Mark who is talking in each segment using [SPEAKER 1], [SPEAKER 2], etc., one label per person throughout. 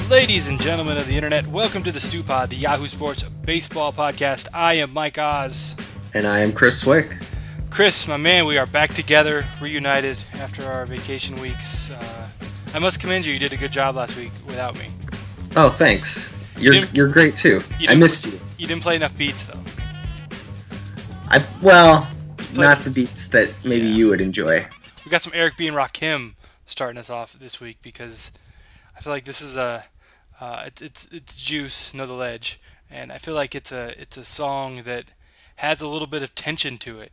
[SPEAKER 1] Ladies and gentlemen of the internet, welcome to the Stew Pod, the Yahoo Sports baseball podcast. I am Mike Oz.
[SPEAKER 2] And I am Chris Swick.
[SPEAKER 1] Chris, my man, we are back together, reunited after our vacation weeks. I must commend you. You did a good job last week without me.
[SPEAKER 2] Oh, thanks. You're great too. I missed you.
[SPEAKER 1] You didn't play enough beats though.
[SPEAKER 2] Not the beats that maybe you would enjoy.
[SPEAKER 1] We got some Eric B. and Rakim starting us off this week because I feel like this is it's Juice, Know the Ledge, and I feel like it's a song that has a little bit of tension to it.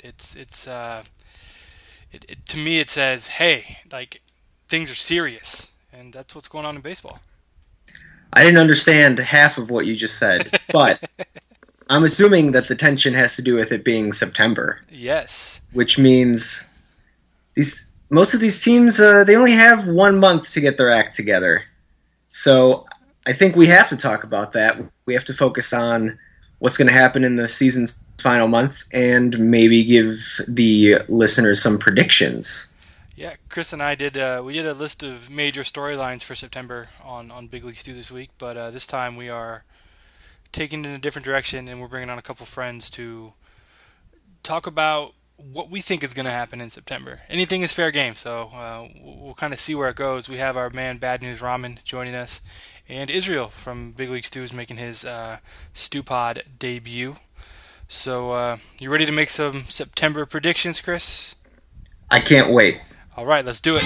[SPEAKER 1] To me it says, hey, like things are serious, and that's what's going on in baseball.
[SPEAKER 2] I didn't understand half of what you just said, but I'm assuming that the tension has to do with it being September.
[SPEAKER 1] Yes. Which
[SPEAKER 2] means most of these teams, they only have 1 month to get their act together. So I think we have to talk about that. We have to focus on what's going to happen in the season's final month and maybe give the listeners some predictions.
[SPEAKER 1] Yeah, Chris and I did a list of major storylines for September on Big League Stew this week, but this time we are taking it in a different direction, and we're bringing on a couple friends to talk about what we think is going to happen in September. Anything is fair game, so we'll kind of see where it goes. We have our man Bad News Ramen joining us, and Israel from Big League Stew is making his Stew Pod debut. So you ready to make some September predictions, Chris?
[SPEAKER 2] I can't wait.
[SPEAKER 1] All right, let's do it.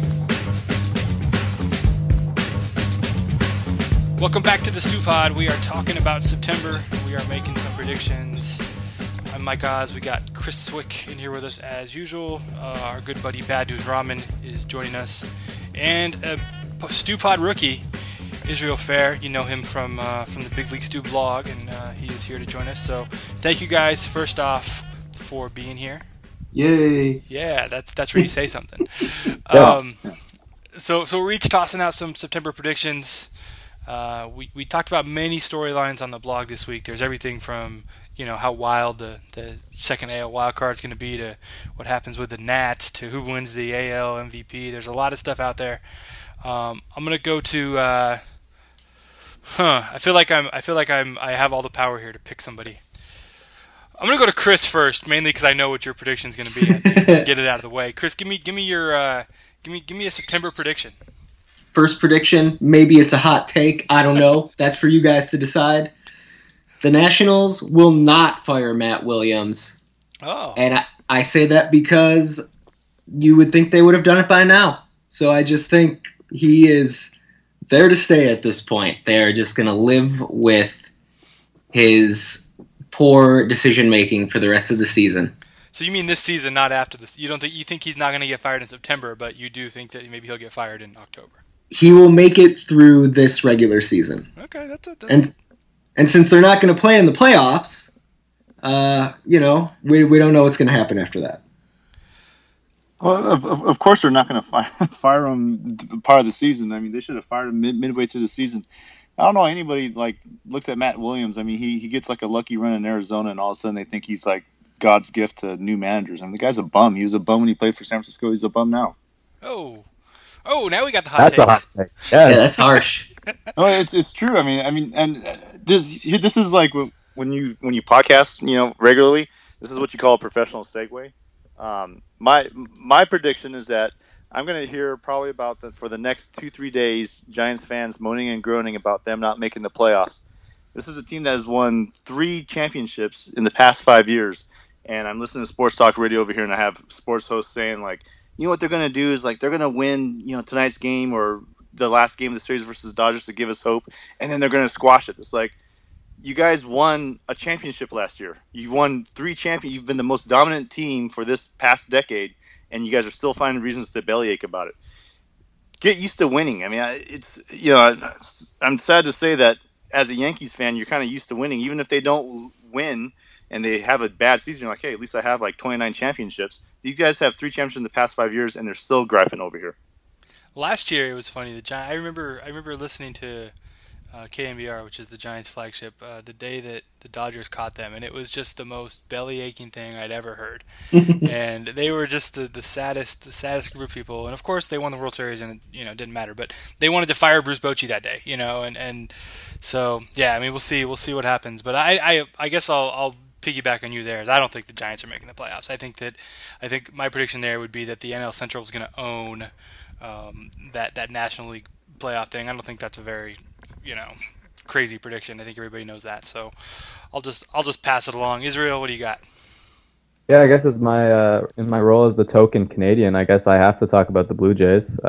[SPEAKER 1] Welcome back to the Stew Pod. We are talking about September. We are making some predictions. I'm Mike Oz. We got Chris Swick in here with us as usual. Our good buddy Bad News Ramen is joining us. And a Stew Pod rookie, Israel Fair. You know him from the Big League Stew blog, and he is here to join us. So thank you guys, first off, for being here.
[SPEAKER 2] Yay!
[SPEAKER 1] Yeah, that's where you say something. So we're each tossing out some September predictions. We talked about many storylines on the blog this week. There's everything from how wild the second AL wildcard is going to be to what happens with the Nats to who wins the AL MVP. There's a lot of stuff out there. I'm going to go to. I feel like I have all the power here to pick somebody. I'm going to go to Chris first, mainly because I know what your prediction is going to be. I think get it out of the way. Chris, give me your give me a September prediction.
[SPEAKER 2] First prediction, maybe it's a hot take. I don't know. That's for you guys to decide. The Nationals will not fire Matt Williams.
[SPEAKER 1] Oh.
[SPEAKER 2] And I say that because you would think they would have done it by now. So I just think he is there to stay at this point. They are just going to live with his poor decision-making for the rest of the season.
[SPEAKER 1] So you mean this season, not after this? You think he's not going to get fired in September, but you do think that maybe he'll get fired in October?
[SPEAKER 2] He will make it through this regular season.
[SPEAKER 1] Okay, that's
[SPEAKER 2] and since they're not going to play in the playoffs, we don't know what's going to happen after that.
[SPEAKER 3] Well, of course they're not going to fire him part of the season. I mean, they should have fired him midway through the season. I don't know anybody looks at Matt Williams. I mean, he gets a lucky run in Arizona, and all of a sudden they think he's God's gift to new managers. I mean, the guy's a bum. He was a bum when he played for San Francisco. He's a bum now.
[SPEAKER 1] Oh, now we got the hot takes.
[SPEAKER 4] That's a hot take.
[SPEAKER 2] Yeah, that's harsh.
[SPEAKER 3] No, it's true. I mean, and this is like when you podcast, regularly. This is what you call a professional segue. My prediction is that I'm going to hear probably for the next 2-3 days, Giants fans moaning and groaning about them not making the playoffs. This is a team that has won 3 championships in the past 5 years, and I'm listening to sports talk radio over here, and I have sports hosts saying what they're going to do is they're going to win tonight's game or the last game of the series versus the Dodgers to give us hope, and then they're going to squash it. It's you guys won a championship last year. You won 3 champions. You've been the most dominant team for this past decade, and you guys are still finding reasons to bellyache about it. Get used to winning. I mean, I'm sad to say that as a Yankees fan, you're kind of used to winning, even if they don't win and they have a bad season. You're like, hey, at least I have 29 championships. These guys have 3 championships in the past 5 years, and they're still griping over here.
[SPEAKER 1] Last year it was funny. I remember listening to KNBR, which is the Giants' flagship, the day that the Dodgers caught them, and it was just the most belly aching thing I'd ever heard. And they were just the saddest group of people. And of course, they won the World Series, and it didn't matter. But they wanted to fire Bruce Bochy that day, and so yeah, I mean, we'll see what happens. But I guess I'll piggyback on you there. I don't think the Giants are making the playoffs. I think my prediction there would be that the NL Central is going to own that National League playoff thing. I don't think that's a very crazy prediction. I think everybody knows that. So I'll just pass it along. Israel, what do you got?
[SPEAKER 4] Yeah, I guess as my in my role as the token Canadian, I guess I have to talk about the Blue Jays.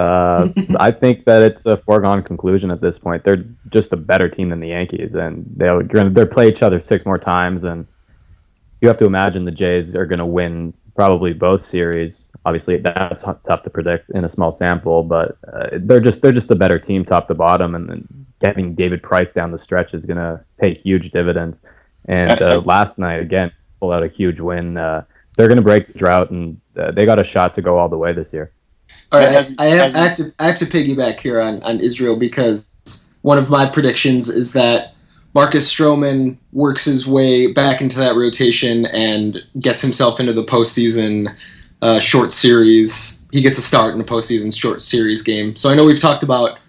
[SPEAKER 4] I think that it's a foregone conclusion at this point. They're just a better team than the Yankees, and they'll play each other 6 more times, and you have to imagine the Jays are going to win probably both series. Obviously, that's tough to predict in a small sample, but they're just a better team top to bottom, and then getting David Price down the stretch is going to pay huge dividends. And last night, again, pull out a huge win. They're going to break the drought, and they got a shot to go all the way this year.
[SPEAKER 2] All right, I have to piggyback here on Israel, because one of my predictions is that Marcus Stroman works his way back into that rotation and gets himself into the postseason short series. He gets a start in a postseason short series game. So I know we've talked about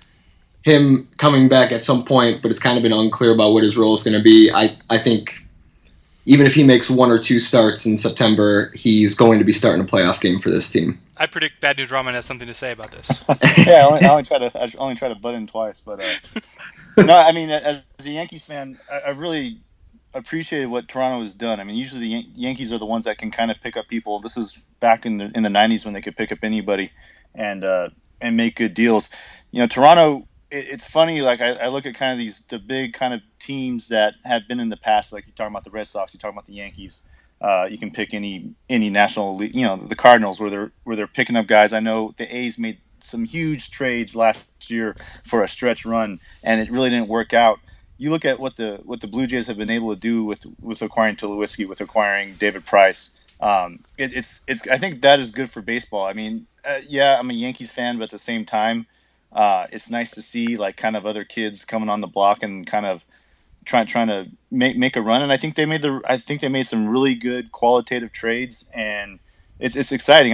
[SPEAKER 2] him coming back at some point, but it's kind of been unclear about what his role is going to be. I think even if he makes 1 or 2 starts in September, he's going to be starting a playoff game for this team.
[SPEAKER 1] I predict Bad News Ramen has something to say about this.
[SPEAKER 3] Yeah, I only try to butt in twice, but no, I mean, as a Yankees fan, I really appreciated what Toronto has done. I mean, usually the Yankees are the ones that can kind of pick up people. This is back in the 90s when they could pick up anybody and make good deals. Toronto. It's funny, like I look at kind of the big kind of teams that have been in the past, like you're talking about the Red Sox, you're talking about the Yankees. You can pick any national league, the Cardinals, where they're picking up guys. I know the A's made some huge trades last year for a stretch run, and it really didn't work out. You look at what the Blue Jays have been able to do with acquiring Tulowitzki, with acquiring David Price. It's I think that is good for baseball. I mean, yeah, I'm a Yankees fan, but at the same time, it's nice to see like kind of other kids coming on the block and kind of trying to make a run. And I think they made some really good qualitative trades, and it's exciting.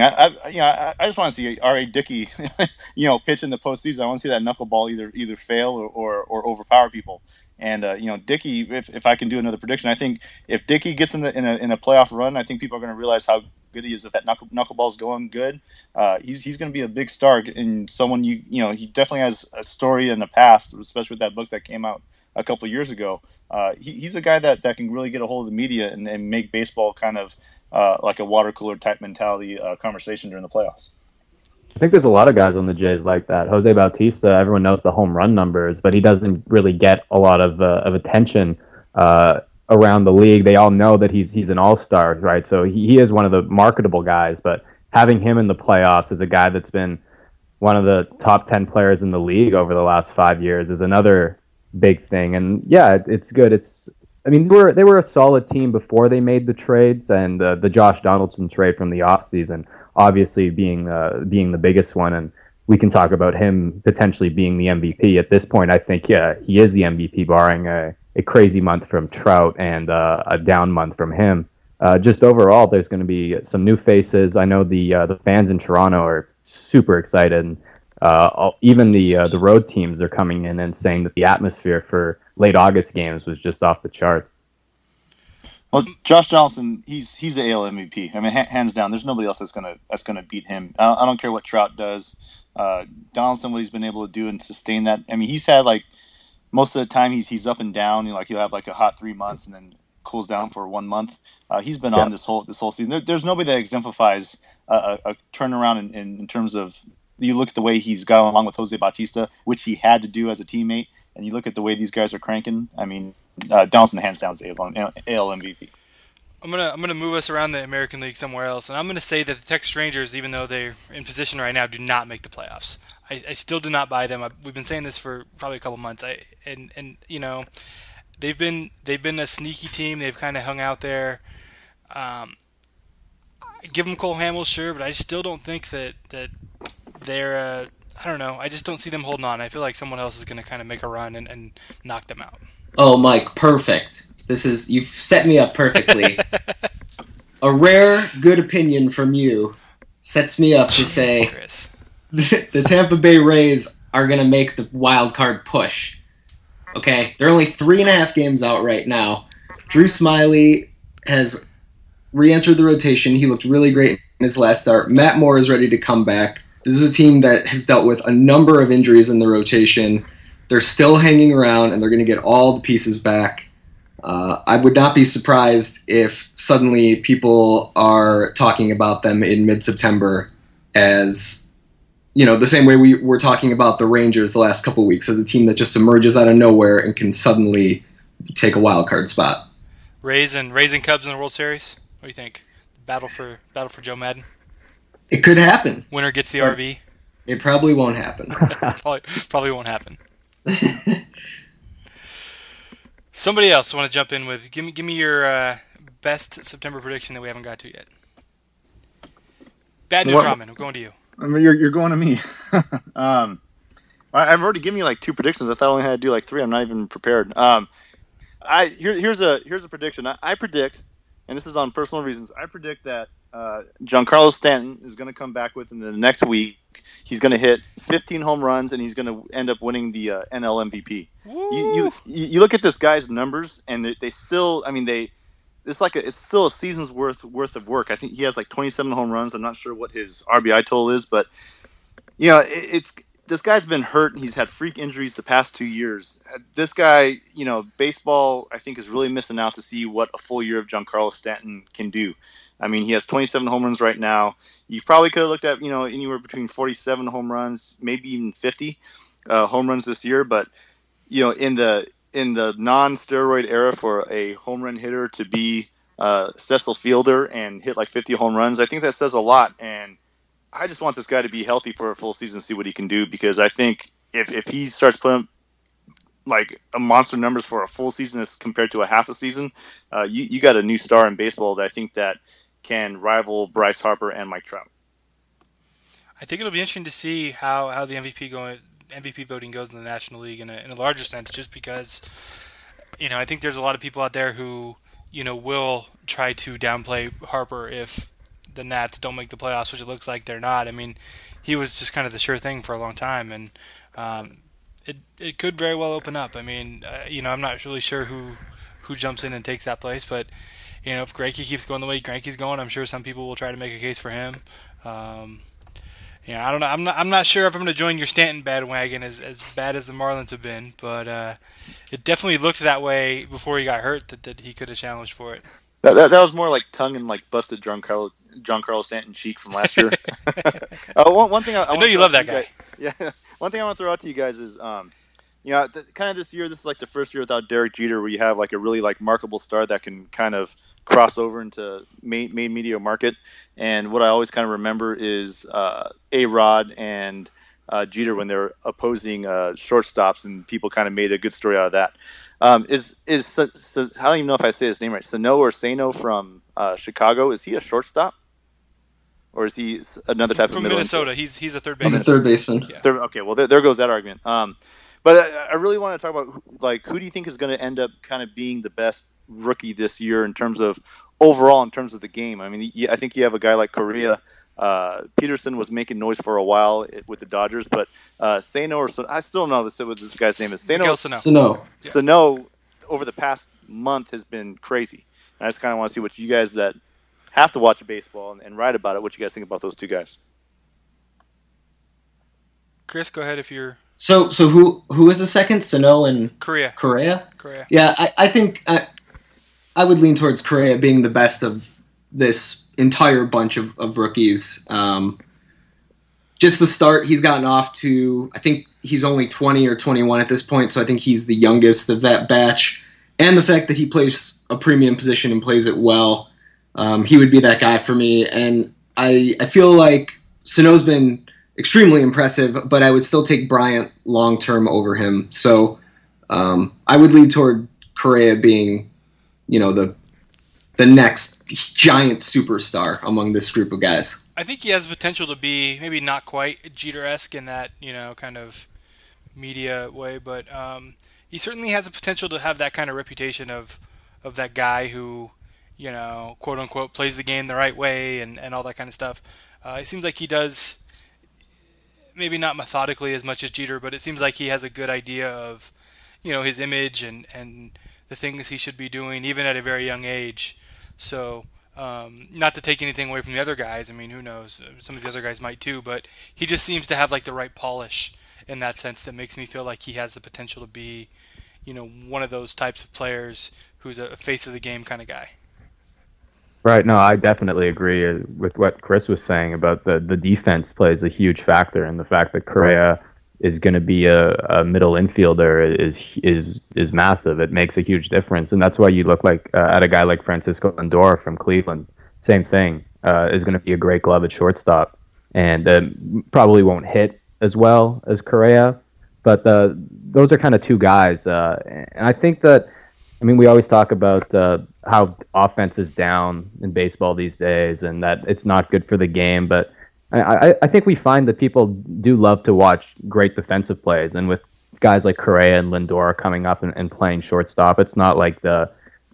[SPEAKER 3] I just want to see R.A. Dickey, pitch in the postseason. I want to see that knuckleball either fail or overpower people. And Dickey, if I can do another prediction, I think if Dickey gets in a playoff run, I think people are going to realize how good he is. If that knuckleball's going good, he's going to be a big star and someone he definitely has a story in the past, especially with that book that came out a couple of years ago. He's a guy that can really get a hold of the media and make baseball kind of like a water cooler type mentality conversation during the playoffs.
[SPEAKER 4] I think there's a lot of guys on the Jays like that. Jose Bautista, everyone knows the home run numbers, but he doesn't really get a lot of attention around the league. They all know that he's an all-star, right? So he is one of the marketable guys, but having him in the playoffs as a guy that's been one of the top 10 players in the league over the last 5 years is another big thing. And yeah, it's good. They were a solid team before they made the trades, and the Josh Donaldson trade from the offseason obviously being the biggest one, and we can talk about him potentially being the MVP. At this point, I think, yeah, he is the MVP, barring a crazy month from Trout and a down month from him. Just overall, there's going to be some new faces. I know the fans in Toronto are super excited, and even the road teams are coming in and saying that the atmosphere for late August games was just off the charts.
[SPEAKER 3] Well, Josh Donaldson, he's the AL MVP. I mean, hands down. There's nobody else that's gonna beat him. I don't care what Trout does. Donaldson, what he's been able to do and sustain that. I mean, he's had like most of the time he's up and down. He'll have like a hot 3 months and then cools down for 1 month. He's been on this whole season. There's nobody that exemplifies a turnaround in terms of, you look at the way he's got along with Jose Bautista, which he had to do as a teammate, and you look at the way these guys are cranking. I mean, Donaldson hands down is AL MVP.
[SPEAKER 1] I'm gonna move us around the American League somewhere else, and I'm gonna say that the Texas Rangers, even though they're in position right now, do not make the playoffs. I still do not buy them. We've been saying this for probably a couple months. They've been a sneaky team. They've kind of hung out there. Give them Cole Hamels, sure, but I still don't think that they're I don't know. I just don't see them holding on. I feel like someone else is going to kind of make a run and knock them out.
[SPEAKER 2] Oh, Mike, perfect. You've set me up perfectly. A rare good opinion from you sets me up to say
[SPEAKER 1] Chris.
[SPEAKER 2] the Tampa Bay Rays are going to make the wild card push. Okay? They're only 3.5 games out right now. Drew Smiley has re-entered the rotation. He looked really great in his last start. Matt Moore is ready to come back. This is a team that has dealt with a number of injuries in the rotation. They're still hanging around, and they're going to get all the pieces back. I would not be surprised if suddenly people are talking about them in mid-September as, the same way we were talking about the Rangers the last couple of weeks, as a team that just emerges out of nowhere and can suddenly take a wild card spot.
[SPEAKER 1] Rays and Cubs in the World Series? What do you think? Battle for Joe Madden?
[SPEAKER 2] It could happen.
[SPEAKER 1] Winner gets the RV?
[SPEAKER 2] It probably won't happen.
[SPEAKER 1] probably won't happen. Somebody else want to jump in with? Give me your best September prediction that we haven't got to yet. Bad news, Ramen. I'm going to you.
[SPEAKER 3] I mean, you're going to me. I've already given you like 2 predictions. I thought I only had to do like 3. I'm not even prepared. Here's a prediction. I predict, and this is on personal reasons. I predict that Giancarlo Stanton is going to come back within the next week. He's going to hit 15 home runs, and he's going to end up winning the NL MVP. You look at this guy's numbers, and they still. I mean, it's still a season's worth of work. I think he has like 27 home runs. I'm not sure what his RBI total is, but this guy's been hurt. He's had freak injuries the past 2 years. This guy, baseball, I think, is really missing out to see what a full year of Giancarlo Stanton can do. I mean, he has 27 home runs right now. You probably could have looked at, anywhere between 47 home runs, maybe even 50 home runs this year. But, in the non-steroid era for a home run hitter to be Cecil Fielder and hit like 50 home runs, I think that says a lot. And I just want this guy to be healthy for a full season, see what he can do, because I think if he starts putting like a monster numbers for a full season as compared to a half a season, you got a new star in baseball that I think that can rival Bryce Harper and Mike Trout.
[SPEAKER 1] I think it'll be interesting to see how the MVP voting goes in the National League in a larger sense, just because I think there's a lot of people out there who will try to downplay Harper if the Nats don't make the playoffs, which it looks like they're not. I mean, he was just kind of the sure thing for a long time, and it could very well open up. I mean, I'm not really sure who jumps in and takes that place, but if Greinke keeps going the way Greinke's going, I'm sure some people will try to make a case for him. I don't know. I'm not sure if I'm going to join your Stanton bandwagon as bad as the Marlins have been, but it definitely looked that way before he got hurt that he could have challenged for it.
[SPEAKER 3] That was more like tongue and like busted Giancarlo Stanton cheek from last year. One thing I
[SPEAKER 1] know you love that guy.
[SPEAKER 3] Yeah. One thing I want to throw out to you guys is, kind of this year, this is like the first year without Derek Jeter, where you have like a really like marketable star that can kind of cross over into main media market. And what I always kind of remember is A-Rod and Jeter when they're opposing shortstops, and people kind of made a good story out of that. I don't even know if I say his name right. Sano from Chicago. Is he a shortstop, or is he another type
[SPEAKER 1] from
[SPEAKER 3] of middle
[SPEAKER 1] Minnesota?
[SPEAKER 3] Infield?
[SPEAKER 1] He's a third baseman.
[SPEAKER 2] He's a third baseman.
[SPEAKER 1] Yeah.
[SPEAKER 3] Okay, well there goes that argument. But I really want to talk about who do you think is going to end up kind of being the best rookie this year in terms of overall in terms of the game. I mean, I think you have a guy like Correa. Peterson was making noise for a while with the Dodgers, but Sano or I still don't know what this guy's name is. Sano over the past month has been crazy. And I just kind of want to see what you guys that have to watch baseball and write about it, what you guys think about those two guys.
[SPEAKER 1] Chris, go ahead if you're...
[SPEAKER 2] So who is the second? Sano and
[SPEAKER 1] Correa.
[SPEAKER 2] Yeah, I think I would lean towards Correa being the best of this entire bunch of rookies. Just the start he's gotten off to, I think he's only 20 or 21 at this point, so I think he's the youngest of that batch. And the fact that he plays a premium position and plays it well, he would be that guy for me. And I feel like Sano's been extremely impressive, but I would still take Bryant long-term over him. So I would lead toward Correa being, the next giant superstar among this group of guys.
[SPEAKER 1] I think he has the potential to be maybe not quite Jeter-esque in that, kind of media way, but he certainly has the potential to have that kind of reputation of that guy who, quote unquote, plays the game the right way and all that kind of stuff. It seems like he does, maybe not methodically as much as Jeter, but it seems like he has a good idea of, his image and the things he should be doing, even at a very young age. So, not to take anything away from the other guys. I mean, who knows? Some of the other guys might too, but he just seems to have like the right polish in that sense that makes me feel like he has the potential to be, one of those types of players who's a face of the game kind of guy.
[SPEAKER 4] Right. No, I definitely agree with what Chris was saying about the defense plays a huge factor, and the fact that Correa is going to be a middle infielder is massive. It makes a huge difference, and that's why you look like at a guy like Francisco Lindor from Cleveland. Same thing, is going to be a great glove at shortstop, and probably won't hit as well as Correa, but those are kind of two guys, and I think that. I mean, we always talk about how offense is down in baseball these days and that it's not good for the game. But I think we find that people do love to watch great defensive plays. And with guys like Correa and Lindor coming up and playing shortstop, it's not like there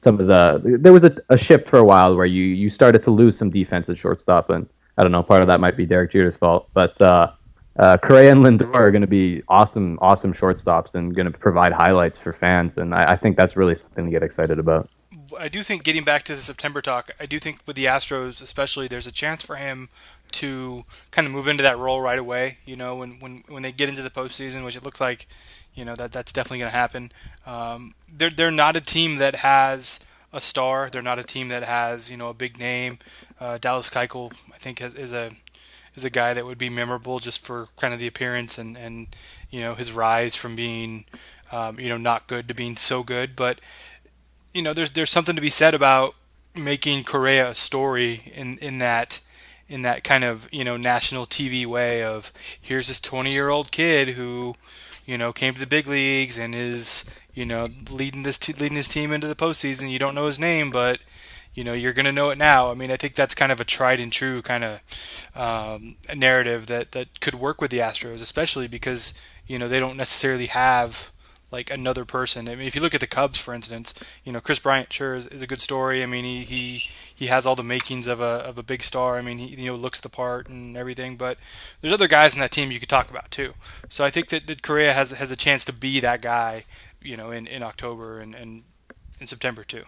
[SPEAKER 4] was a shift for a while where you started to lose some defense at shortstop. And I don't know, part of that might be Derek Jeter's fault. But Correa and Lindor are going to be awesome shortstops and going to provide highlights for fans, and I think that's really something to get excited about.
[SPEAKER 1] I do think, getting back to the September talk, I do think with the Astros especially, there's a chance for him to kind of move into that role right away. When they get into the postseason, which it looks like, that's definitely going to happen. They're not a team that has a star. They're not a team that has a big name. Dallas Keuchel, I think, is a guy that would be memorable just for kind of the appearance and his rise from being not good to being so good. But there's something to be said about making Correa a story in that kind of national TV way of, here's this 20-year-old kid who came to the big leagues and is leading his team into the postseason. You don't know his name, but you're going to know it now. I mean, I think that's kind of a tried and true kind of narrative that could work with the Astros, especially because, they don't necessarily have like another person. I mean, if you look at the Cubs, for instance, Chris Bryant sure is a good story. I mean, he has all the makings of a big star. I mean, he looks the part and everything, but there's other guys in that team you could talk about too. So I think that Correa has a chance to be that guy, in October and in September too.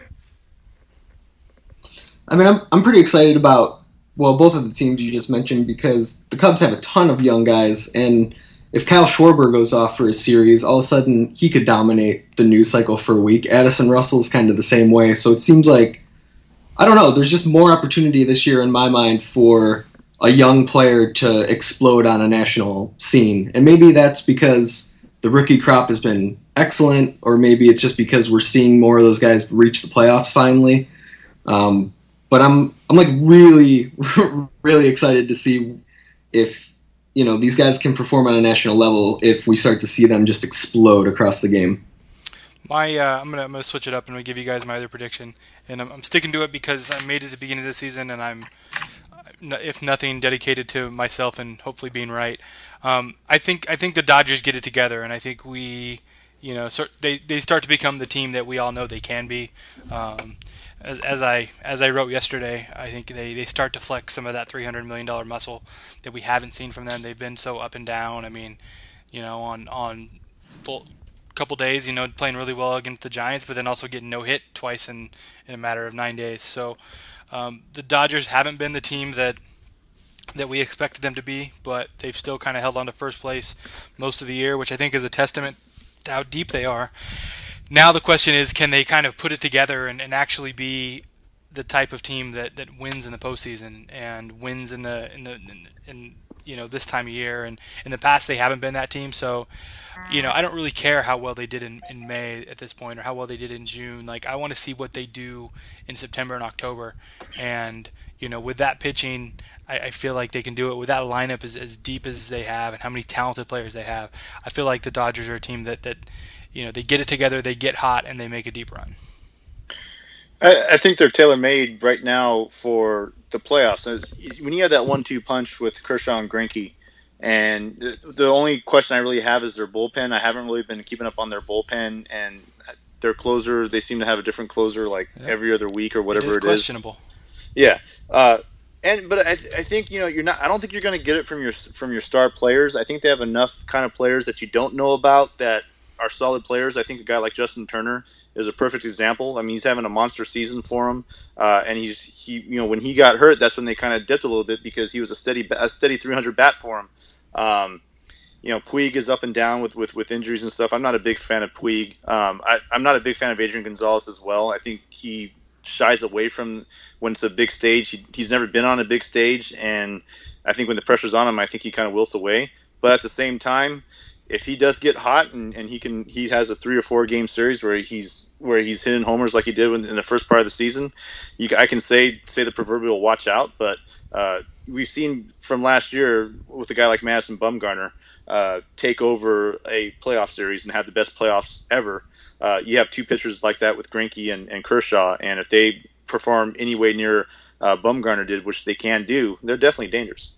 [SPEAKER 2] I mean, I'm pretty excited about, both of the teams you just mentioned, because the Cubs have a ton of young guys, and if Kyle Schwarber goes off for a series, all of a sudden he could dominate the news cycle for a week. Addison Russell's kind of the same way, so it seems like, I don't know, there's just more opportunity this year in my mind for a young player to explode on a national scene, and maybe that's because the rookie crop has been excellent, or maybe it's just because we're seeing more of those guys reach the playoffs finally. But I'm like really, really excited to see if, these guys can perform on a national level if we start to see them just explode across the game.
[SPEAKER 1] I'm gonna switch it up and give you guys my other prediction, and I'm sticking to it because I made it at the beginning of the season, and I'm, if nothing, dedicated to myself and hopefully being right. I think the Dodgers get it together, and I think we, they start to become the team that we all know they can be. As I wrote yesterday, I think they start to flex some of that $300 million muscle that we haven't seen from them. They've been so up and down. I mean, on a couple days, playing really well against the Giants, but then also getting no hit twice in a matter of 9 days. So the Dodgers haven't been the team that we expected them to be, but they've still kind of held on to first place most of the year, which I think is a testament to how deep they are. Now the question is, can they kind of put it together and actually be the type of team that wins in the postseason and wins in this time of year? And in the past, they haven't been that team. So, I don't really care how well they did in May at this point or how well they did in June. Like, I want to see what they do in September and October. And, with that pitching, I feel like they can do it with that lineup as deep as they have and how many talented players they have. I feel like the Dodgers are a team that they get it together, they get hot, and they make a deep run.
[SPEAKER 3] I think they're tailor-made right now for the playoffs, when you have that 1-2 punch with Kershaw and Greinke, and the only question I really have is their bullpen. I haven't really been keeping up on their bullpen and their closer. They seem to have a different closer every other week or whatever it is.
[SPEAKER 1] Questionable.
[SPEAKER 3] Yeah. But I think you're not. I don't think you're going to get it from your star players. I think they have enough kind of players that you don't know about that are solid players. I think a guy like Justin Turner is a perfect example. I mean, he's having a monster season for him, and he when he got hurt, that's when they kind of dipped a little bit because he was a steady 300 bat for him. Puig is up and down with injuries and stuff. I'm not a big fan of Puig. I'm not a big fan of Adrian Gonzalez as well. I think he shies away from when it's a big stage. He's never been on a big stage, and I think when the pressure's on him, I think he kind of wilts away. But at the same time, if he does get hot and he has a 3 or 4 game series where he's hitting homers like he did in the first part of the season, I can say the proverbial watch out. But we've seen from last year with a guy like Madison Bumgarner take over a playoff series and have the best playoffs ever. You have 2 pitchers like that with Greinke and Kershaw, and if they perform any way near Bumgarner did, which they can do, they're definitely dangerous.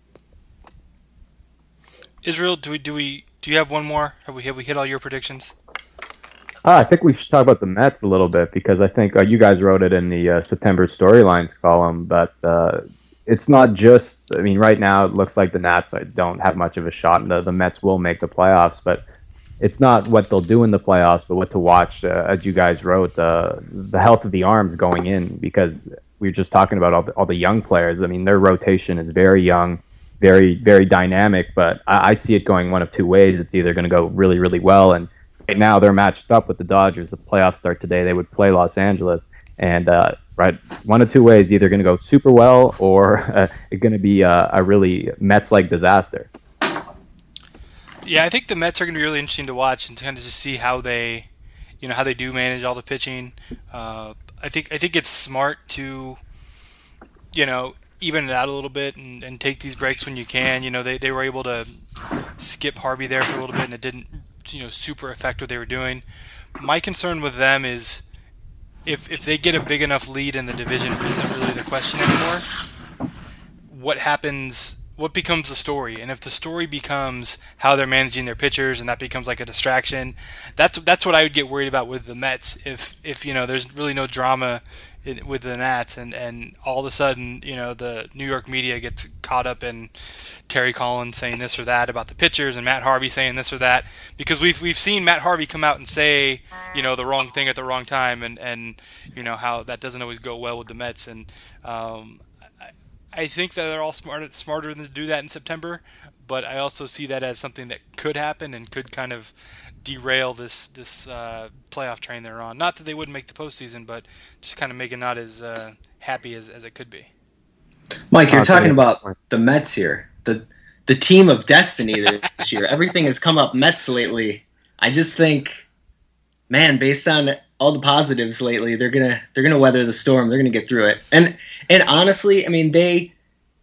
[SPEAKER 1] Israel, do you have one more? Have we hit all your predictions?
[SPEAKER 4] I think we should talk about the Mets a little bit because I think you guys wrote it in the September storylines column, but it's not just. I mean, right now it looks like the Nats don't have much of a shot, and the Mets will make the playoffs, but it's not what they'll do in the playoffs, but what to watch. As you guys wrote, the health of the arms going in, because we were just talking about all the young players. I mean, their rotation is very young, very, very dynamic, but I see it going one of 2 ways. It's either going to go really, really well, and right now they're matched up with the Dodgers. The playoffs start today. They would play Los Angeles, and right, one of 2 ways, either going to go super well or it's going to be a really Mets-like disaster.
[SPEAKER 1] Yeah, I think the Mets are going to be really interesting to watch and to kind of just see how they do manage all the pitching. I think it's smart to, even it out a little bit and take these breaks when you can. They were able to skip Harvey there for a little bit, and it didn't, super affect what they were doing. My concern with them is if they get a big enough lead in the division isn't really the question anymore. What happens? What becomes the story? And if the story becomes how they're managing their pitchers, and that becomes like a distraction, that's what I would get worried about with the Mets. If there's really no drama with the Nats, and all of a sudden, the New York media gets caught up in Terry Collins saying this or that about the pitchers, and Matt Harvey saying this or that, because we've seen Matt Harvey come out and say the wrong thing at the wrong time, and how that doesn't always go well with the Mets, and I think that they're all smarter than to do that in September, but I also see that as something that could happen and could kind of derail this playoff train they're on. Not that they wouldn't make the postseason, but just kind of make it not as happy as it could be.
[SPEAKER 2] Mike, you're talking about the Mets here, the team of destiny this year. Everything has come up Mets lately. I just think, man, based on all the positives lately, they're gonna weather the storm. They're gonna get through it. And honestly, I mean, the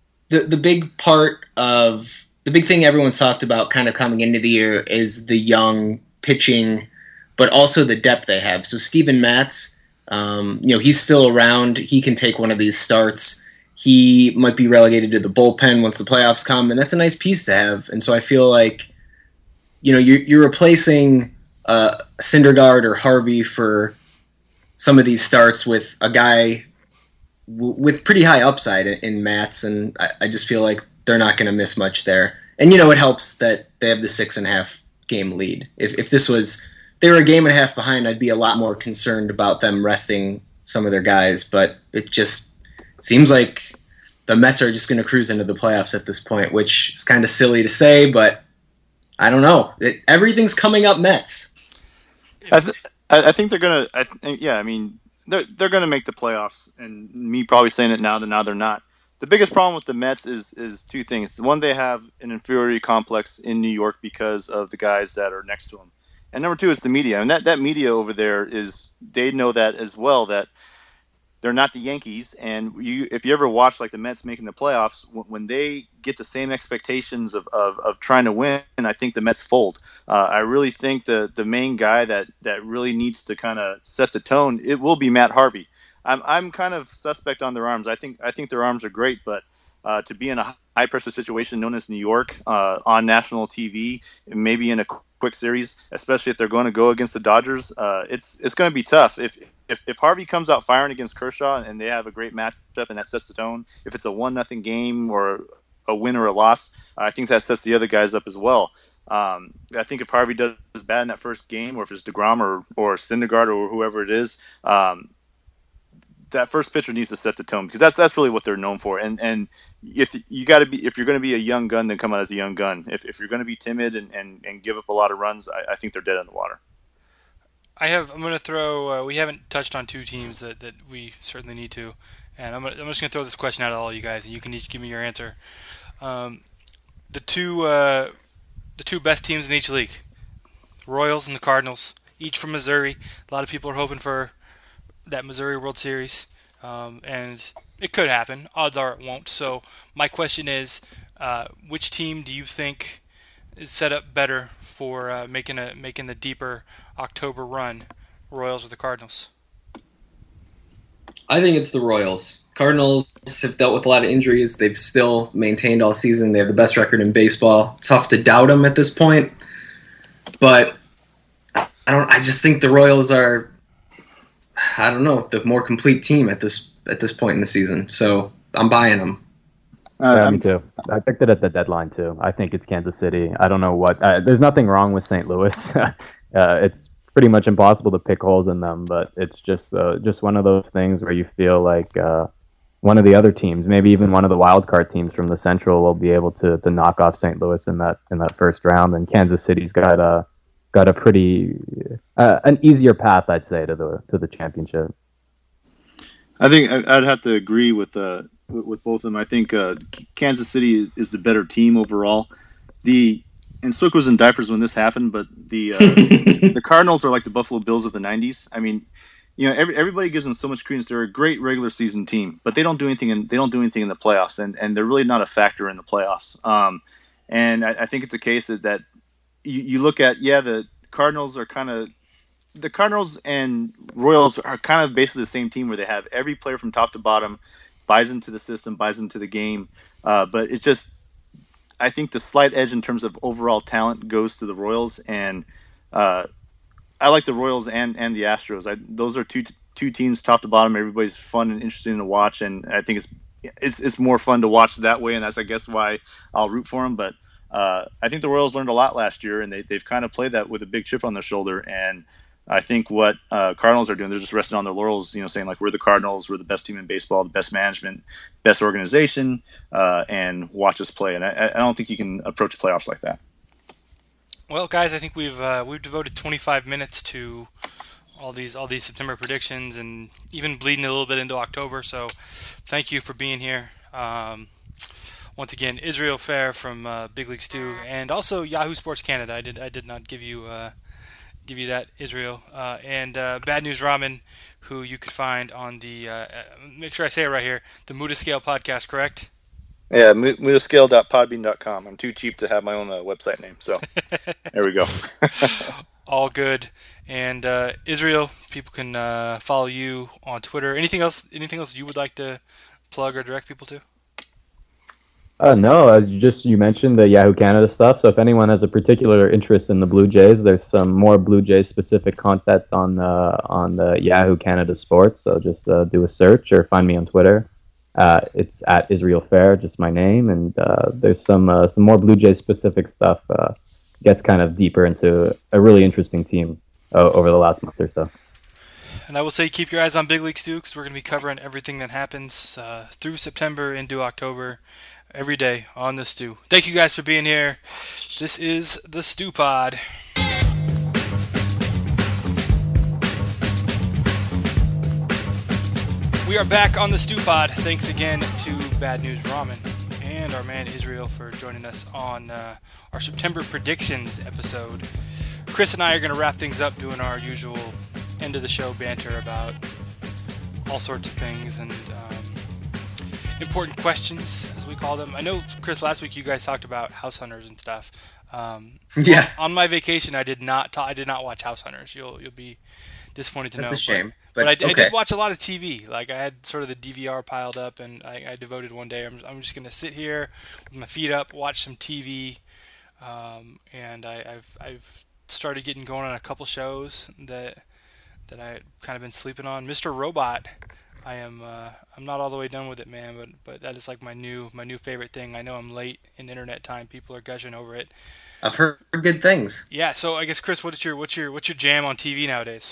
[SPEAKER 2] big thing everyone's talked about kind of coming into the year is the young pitching, but also the depth they have. So Steven Matz, he's still around. He can take one of these starts. He might be relegated to the bullpen once the playoffs come, and that's a nice piece to have. And so I feel like, you're replacing Syndergaard or Harvey for some of these starts with a guy with pretty high upside in Matz, and I just feel like they're not going to miss much there. And it helps that they have the 6.5 game lead. If they were a game and a half behind, I'd be a lot more concerned about them resting some of their guys. But it just seems like the Mets are just going to cruise into the playoffs at this point, which is kind of silly to say, but I don't know. Everything's coming up Mets.
[SPEAKER 3] I think they're gonna. I mean, they're gonna make the playoffs, and me probably saying it now they're not. The biggest problem with the Mets is 2 things. One, they have an inferiority complex in New York because of the guys that are next to them, and number 2 is the media. And that media over there they know that as well, that they're not the Yankees. And if you ever watch like the Mets making the playoffs, when they get the same expectations of trying to win, I think the Mets fold. I really think the main guy that really needs to kind of set the tone, it will be Matt Harvey. I'm kind of suspect on their arms. I think their arms are great, but to be in a high pressure situation known as New York on national TV, maybe in a quick series, especially if they're going to go against the Dodgers, it's going to be tough. If Harvey comes out firing against Kershaw and they have a great matchup and that sets the tone, if it's a 1-0 game or a win or a loss, I think that sets the other guys up as well. I think if Harvey does bad in that first game, or if it's DeGrom or Syndergaard or whoever it is, that first pitcher needs to set the tone, because that's really what they're known for. And if you're going to be a young gun, then come out as a young gun. If you're going to be timid and give up a lot of runs, I think they're dead in the water.
[SPEAKER 1] I'm going to throw. We haven't touched on two teams that we certainly need to, and I'm just going to throw this question out at all you guys, and you can each give me your answer. The two best teams in each league, Royals and the Cardinals, each from Missouri. A lot of people are hoping for that Missouri World Series, and it could happen. Odds are it won't. So my question is, which team do you think is set up better for making the deeper October run, Royals or the Cardinals?
[SPEAKER 2] I think it's the Royals. Cardinals have dealt with a lot of injuries. They've still maintained all season. They have the best record in baseball. Tough to doubt them at this point. But I just think the Royals are, I don't know, the more complete team at this point in the season. So I'm buying them.
[SPEAKER 4] Me too. I picked it at the deadline too. I think it's Kansas City. I don't know what. There's nothing wrong with St. Louis. It's pretty much impossible to pick holes in them, but it's just one of those things where you feel like one of the other teams, maybe even one of the wild card teams from the Central, will be able to knock off St. Louis in that first round. And Kansas City's got a pretty an easier path, I'd say, to the championship.
[SPEAKER 3] I think I'd have to agree with both of them. I think Kansas City is the better team overall. And Sook was in diapers when this happened, but the Cardinals are like the Buffalo Bills of the '90s. I mean, everybody gives them so much credence. They're a great regular season team, but they don't do anything in the playoffs, and they're really not a factor in the playoffs. And I think it's a case that you look at, the Cardinals and Royals are kind of basically the same team, where they have every player from top to bottom buys into the system, buys into the game. But it just, I think the slight edge in terms of overall talent goes to the Royals, and I like the Royals and the Astros. Those are two teams top to bottom. Everybody's fun and interesting to watch, and I think it's more fun to watch that way, and that's, I guess, why I'll root for them. But I think the Royals learned a lot last year, and they've kind of played that with a big chip on their shoulder. And I think what Cardinals are doing, they're just resting on their laurels, saying like, we're the Cardinals, we're the best team in baseball, the best management, best organization, and watch us play. And I don't think you can approach playoffs like that.
[SPEAKER 1] Well, guys, I think we've devoted 25 minutes to all these September predictions, and even bleeding a little bit into October. So, thank you for being here. Once again, Israel Fair from Big League Stew, and also Yahoo Sports Canada. I did not give you that, Israel, and Bad News Ramen, who you could find on the make sure I say it right here, the Muda Scale podcast, correct?
[SPEAKER 3] Yeah, mudascale.podbean.com. I'm too cheap to have my own website name, so there we go.
[SPEAKER 1] All good. And Israel, people can follow you on Twitter. Anything else you would like to plug or direct people to?
[SPEAKER 4] No, you mentioned the Yahoo Canada stuff. So if anyone has a particular interest in the Blue Jays, there's some more Blue Jays specific content on the Yahoo Canada Sports. So just do a search or find me on Twitter. It's at Israel Fair, just my name, and there's some more Blue Jays specific stuff. Gets kind of deeper into a really interesting team over the last month or so.
[SPEAKER 1] And I will say, keep your eyes on Big League Stew, because we're going to be covering everything that happens through September into October. Every day on the Stew. Thank you guys for being here. This is the Stew Pod. We are back on the Stew Pod. Thanks again to Bad News Ramen and our man Israel for joining us on our September predictions episode. Chris and I are going to wrap things up doing our usual end of the show banter about all sorts of things and important questions, as we call them. I know, Chris, last week you guys talked about house hunters and stuff.
[SPEAKER 2] Yeah,
[SPEAKER 1] On my vacation, I did not watch House Hunters. You'll be disappointed to know.
[SPEAKER 2] that's a shame.
[SPEAKER 1] But I
[SPEAKER 2] okay.
[SPEAKER 1] did watch a lot of TV. Like, I had sort of the DVR piled up, and I devoted one day. I'm just gonna sit here with my feet up, watch some TV, and I've started getting going on a couple shows that I kind of been sleeping on. Mr. Robot. I'm not all the way done with it, man, but that is like my new favorite thing. I know I'm late in internet time. People are gushing over it.
[SPEAKER 2] I've heard good things.
[SPEAKER 1] Yeah, so I guess Chris, what's your jam on TV nowadays?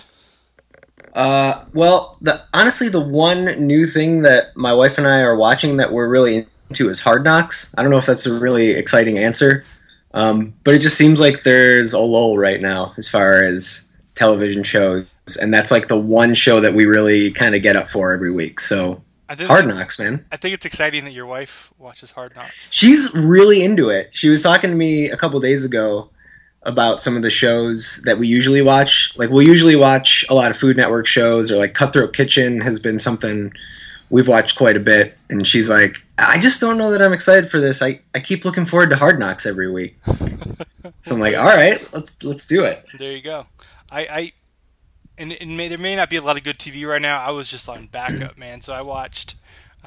[SPEAKER 2] Well, honestly, the one new thing that my wife and I are watching that we're really into is Hard Knocks. I don't know if that's a really exciting answer, but it just seems like there's a lull right now as far as television shows, and that's like the one show that we really kind of get up for every week. So Hard Knocks, man.
[SPEAKER 1] I think it's exciting that your wife watches Hard Knocks.
[SPEAKER 2] She's really into it. She was talking to me a couple days ago about some of the shows that we usually watch. Like, we'll usually watch a lot of Food Network shows, or like Cutthroat Kitchen has been something we've watched quite a bit. And she's like, I just don't know that I'm excited for this. I keep looking forward to Hard Knocks every week. So I'm like, all right, let's do it.
[SPEAKER 1] There you go. There may not be a lot of good TV right now. I was just on backup, man. So I watched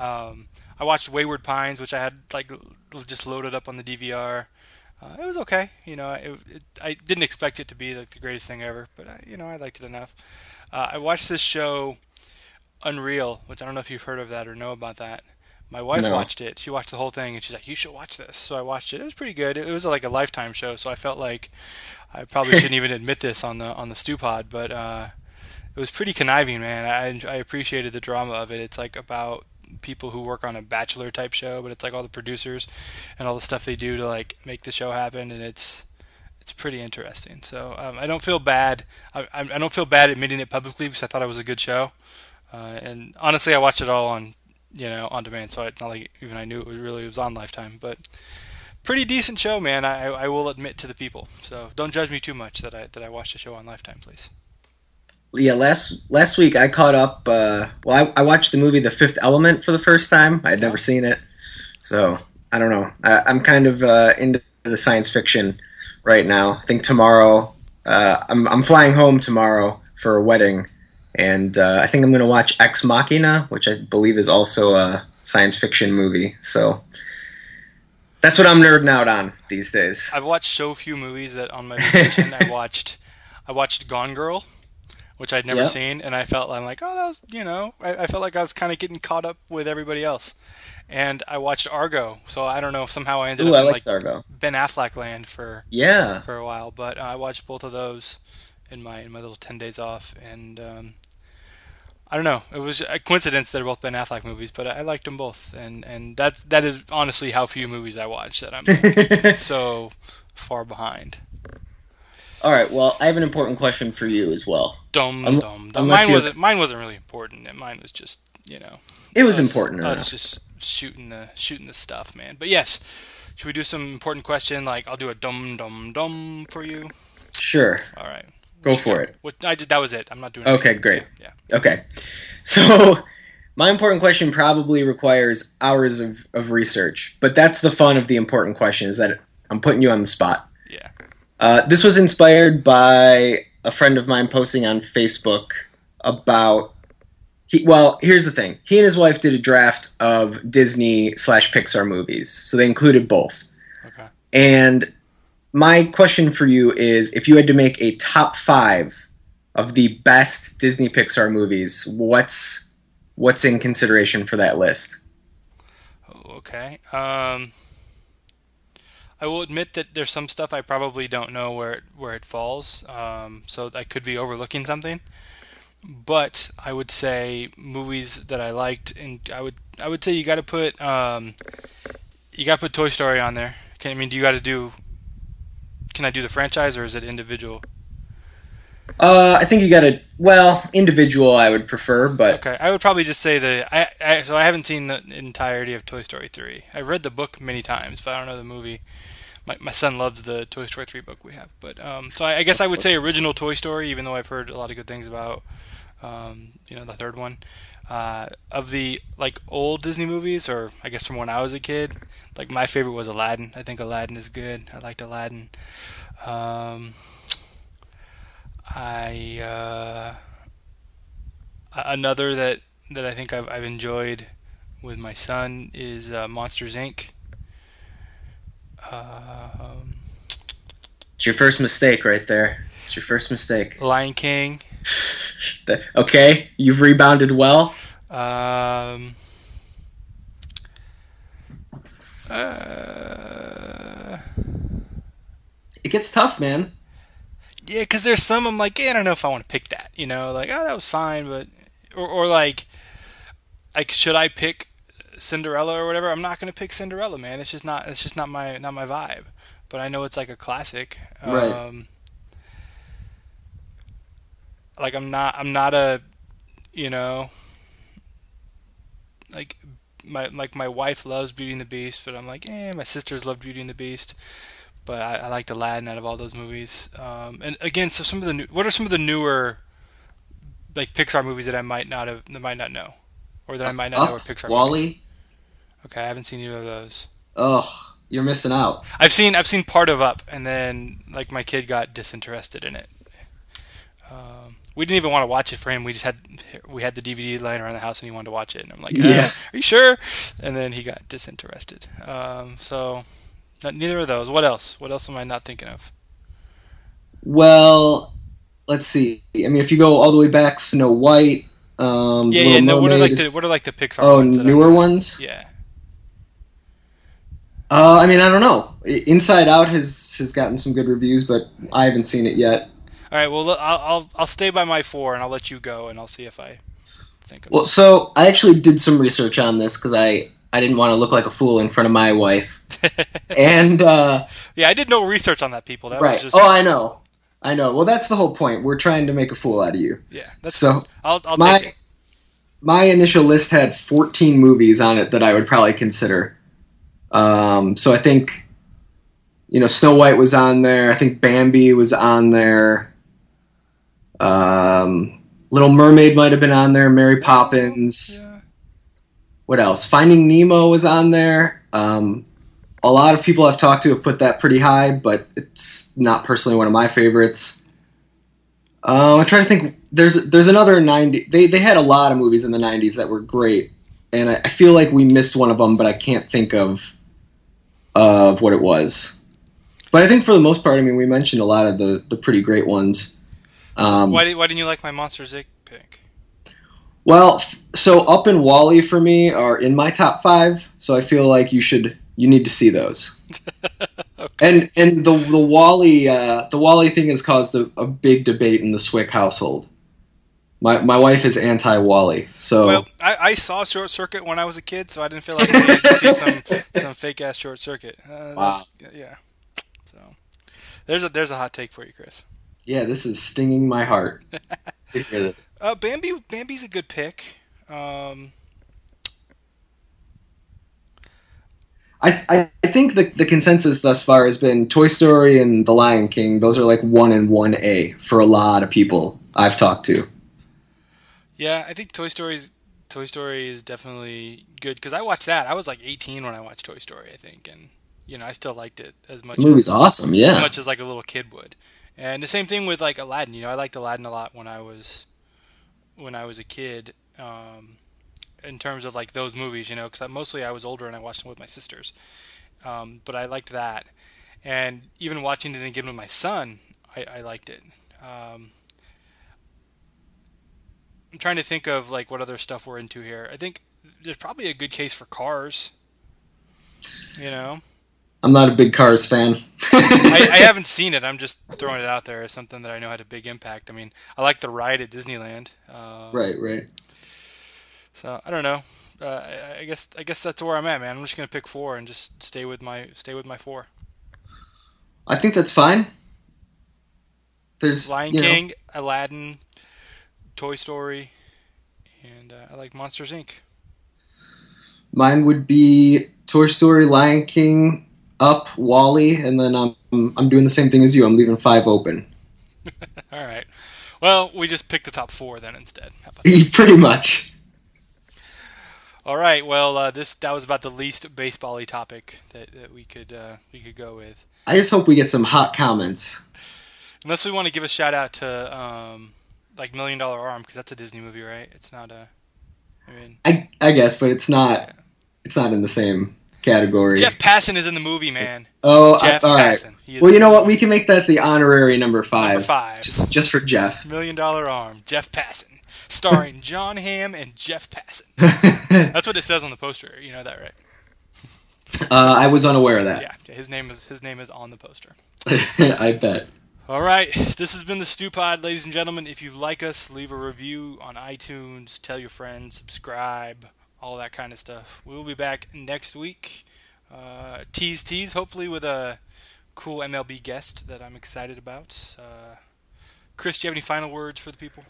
[SPEAKER 1] Wayward Pines, which I had like just loaded up on the DVR. It was okay, I didn't expect it to be like the greatest thing ever, but I liked it enough. I watched this show, Unreal, which I don't know if you've heard of that or know about that. My wife watched it. She watched the whole thing, and she's like, "You should watch this." So I watched it. It was pretty good. It was like a Lifetime show, so I felt like I probably shouldn't even admit this on the Stew Pod, but it was pretty conniving, man. I appreciated the drama of it. It's like about people who work on a Bachelor type show, but it's like all the producers and all the stuff they do to like make the show happen, and it's pretty interesting. So I don't feel bad. I don't feel bad admitting it publicly because I thought it was a good show, and honestly, I watched it all on on demand, so it's not like even I knew it was on Lifetime, but pretty decent show, man. I will admit to the people. So don't judge me too much that I watched the show on Lifetime, please.
[SPEAKER 2] Yeah, last week I caught up. I watched the movie The Fifth Element for the first time. I had never seen it, so I don't know. I'm kind of into the science fiction right now. I think tomorrow I'm flying home tomorrow for a wedding, and I think I'm going to watch Ex Machina, which I believe is also a science fiction movie. So that's what I'm nerding out on these days.
[SPEAKER 1] I've watched so few movies that on my vacation I watched Gone Girl, which I'd never seen, and I felt like, oh, that was, I felt like I was kind of getting caught up with everybody else. And I watched Argo, so I don't know, somehow I ended up in like
[SPEAKER 2] Argo.
[SPEAKER 1] Ben Affleck land for a while, but I watched both of those in my little 10 days off, and I don't know, it was a coincidence they're both Ben Affleck movies, but I liked them both, and that is honestly how few movies I watch, that I'm so far behind.
[SPEAKER 2] All right. Well, I have an important question for you as well.
[SPEAKER 1] Mine wasn't really important. Mine was just
[SPEAKER 2] It was important.
[SPEAKER 1] Us just shooting the stuff, man. But yes, should we do some important question? Like I'll do a dum for you.
[SPEAKER 2] Sure.
[SPEAKER 1] All right.
[SPEAKER 2] Go for it.
[SPEAKER 1] That was it. I'm not doing.
[SPEAKER 2] Okay. Great.
[SPEAKER 1] Yeah.
[SPEAKER 2] Okay. So my important question probably requires hours of research, but that's the fun of the important question, is that I'm putting you on the spot. This was inspired by a friend of mine posting on Facebook about... here's the thing. He and his wife did a draft of Disney/Pixar movies, so they included both.
[SPEAKER 1] Okay.
[SPEAKER 2] And my question for you is, if you had to make a top 5 of the best Disney/Pixar movies, what's in consideration for that list?
[SPEAKER 1] Okay. I will admit that there's some stuff I probably don't know where it falls, so I could be overlooking something. But I would say movies that I liked, and I would say you got to put Toy Story on there. Do you got to do? Can I do the franchise, or is it individual?
[SPEAKER 2] I think you got to. Well, individual I would prefer, but
[SPEAKER 1] okay. I would probably just say so I haven't seen the entirety of Toy Story 3. I've read the book many times, but I don't know the movie. My son loves the Toy Story 3 book we have, but so I guess I would say original Toy Story, even though I've heard a lot of good things about The third one. Of the like old Disney movies, or I guess from when I was a kid, like my favorite was Aladdin. I think Aladdin is good. I liked Aladdin. Um, I Another that I think I've enjoyed with my son is Monsters Inc. Um,
[SPEAKER 2] It's your first mistake right there. It's your first mistake.
[SPEAKER 1] Lion King.
[SPEAKER 2] Okay, you've rebounded well.
[SPEAKER 1] Um,
[SPEAKER 2] It gets tough, man.
[SPEAKER 1] yeah, because there's some I'm like, I don't know if I want to pick that. Like, oh, that was fine, but or like should I pick Cinderella or whatever? I'm not gonna pick Cinderella, man. It's just not. It's just not my vibe. But I know it's like a classic.
[SPEAKER 2] Right.
[SPEAKER 1] Like I'm not a, you know, like my wife loves Beauty and the Beast, but I'm like, my sisters love Beauty and the Beast, but I liked Aladdin out of all those movies. And again, so what are some of the newer like Pixar movies that I might not know, or that I might not know are Pixar
[SPEAKER 2] Wall-E.
[SPEAKER 1] movies? Okay, I haven't seen either of those.
[SPEAKER 2] Oh, you're missing out.
[SPEAKER 1] I've seen part of Up, and then like my kid got disinterested in it. We didn't even want to watch it for him. We had the DVD laying around the house, and he wanted to watch it. And I'm like,
[SPEAKER 2] Yeah.
[SPEAKER 1] Are you sure? And then he got disinterested. So neither of those. What else? What else am I not thinking of?
[SPEAKER 2] Well, let's see. I mean, if you go all the way back, Snow White.
[SPEAKER 1] Yeah. No, what are like the Pixar?
[SPEAKER 2] Oh,
[SPEAKER 1] ones that
[SPEAKER 2] newer ones.
[SPEAKER 1] Yeah.
[SPEAKER 2] I mean, I don't know. Inside Out has gotten some good reviews, but I haven't seen it yet.
[SPEAKER 1] All right. Well, I'll stay by my 4, and I'll let you go, and I'll see if I think of.
[SPEAKER 2] Well, so I actually did some research on this because I didn't want to look like a fool in front of my wife. And
[SPEAKER 1] yeah, I did no research on that, people. That
[SPEAKER 2] right.
[SPEAKER 1] was just,
[SPEAKER 2] Oh, I know. Well, that's the whole point. We're trying to make a fool out of you.
[SPEAKER 1] Yeah. That's
[SPEAKER 2] So
[SPEAKER 1] I'll
[SPEAKER 2] my
[SPEAKER 1] take it.
[SPEAKER 2] my initial list had 14 movies on it that I would probably consider. So I think, Snow White was on there. I think Bambi was on there. Little Mermaid might have been on there. Mary Poppins.
[SPEAKER 1] Yeah.
[SPEAKER 2] What else? Finding Nemo was on there. A lot of people I've talked to have put that pretty high, but it's not personally one of my favorites. I'm trying to think. There's another 90. They had a lot of movies in the 90s that were great, and I feel like we missed one of them, but I can't think of what it was. But I think for the most part, I mean, we mentioned a lot of the pretty great ones.
[SPEAKER 1] Why didn't you like my Monsters Inc. pick?
[SPEAKER 2] Well, so Up and Wall-E for me are in my top 5, so I feel like you need to see those. Okay. And the Wall-E thing has caused a big debate in the Swick household. My wife is anti-Wall-E, so.
[SPEAKER 1] Well, I saw Short Circuit when I was a kid, so I didn't feel like I needed to see some fake ass Short Circuit.
[SPEAKER 2] Wow.
[SPEAKER 1] Yeah. So there's a hot take for you, Chris.
[SPEAKER 2] Yeah, this is stinging my heart. To hear this.
[SPEAKER 1] Bambi's a good pick.
[SPEAKER 2] I think the consensus thus far has been Toy Story and The Lion King. Those are like 1 and 1A for a lot of people I've talked to.
[SPEAKER 1] Yeah, I think Toy Story is definitely good because I watched that. I was like 18 when I watched Toy Story, I think, and I still liked it as much.
[SPEAKER 2] The movie's awesome, yeah.
[SPEAKER 1] As much as like a little kid would. And the same thing with like Aladdin. I liked Aladdin a lot when I was a kid. In terms of like those movies, because mostly I was older and I watched them with my sisters. But I liked that, and even watching it again with my son, I liked it. I'm trying to think of like what other stuff we're into here. I think there's probably a good case for Cars.
[SPEAKER 2] I'm not a big Cars fan.
[SPEAKER 1] I haven't seen it. I'm just throwing it out there as something that I know had a big impact. I mean, I like the ride at Disneyland.
[SPEAKER 2] Right.
[SPEAKER 1] So I don't know. I guess that's where I'm at, man. I'm just gonna pick 4 and just stay with my 4.
[SPEAKER 2] I think that's fine. There's
[SPEAKER 1] Lion King, Aladdin, Toy Story, and I like Monsters Inc.
[SPEAKER 2] Mine would be Toy Story, Lion King, Up, Wall-E, and then I'm doing the same thing as you. I'm leaving 5 open.
[SPEAKER 1] All right. Well, we just picked the top 4 then instead. How about that?
[SPEAKER 2] Pretty much.
[SPEAKER 1] All right. Well, that was about the least baseball-y topic that we could go with.
[SPEAKER 2] I just hope we get some hot comments.
[SPEAKER 1] Unless we want to give a shout out to like $1 Million Arm, because that's a Disney movie, right? It's not a.
[SPEAKER 2] I guess, but it's not. It's not in the same category.
[SPEAKER 1] Jeff Passan is in the movie, man.
[SPEAKER 2] Oh,
[SPEAKER 1] Jeff
[SPEAKER 2] all right.
[SPEAKER 1] Passan.
[SPEAKER 2] Well, you know what? We can make that the honorary number 5.
[SPEAKER 1] Number 5.
[SPEAKER 2] Just for Jeff.
[SPEAKER 1] $1 Million Arm. Jeff Passan, starring John Hamm and Jeff Passan. That's what it says on the poster. You know that, right?
[SPEAKER 2] I was unaware of that.
[SPEAKER 1] Yeah, his name is on the poster.
[SPEAKER 2] I bet.
[SPEAKER 1] All right, this has been the Stew Pod, ladies and gentlemen. If you like us, leave a review on iTunes, tell your friends, subscribe, all that kind of stuff. We'll be back next week. Tease, hopefully with a cool MLB guest that I'm excited about. Chris, do you have any final words for the people?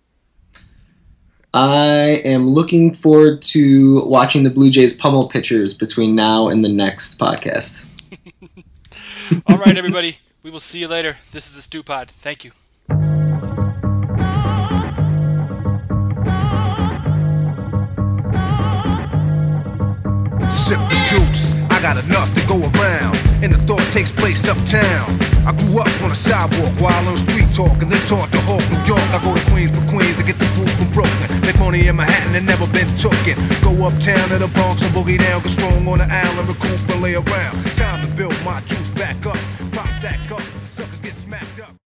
[SPEAKER 2] I am looking forward to watching the Blue Jays pummel pitchers between now and the next podcast.
[SPEAKER 1] All right, everybody. We will see you later. This is the Stew Pod. Thank you.
[SPEAKER 5] Sip the juice, I got enough to go around, and the thought takes place uptown. I grew up on a sidewalk while on street talk, and then taught to Hawk, New York. I go to Queens for Queens to get the food from Brooklyn. Make money in Manhattan and never been tooken. Go uptown to the Bronx and boogie down, get strong on the island, recoup and lay around. Time to build my dream.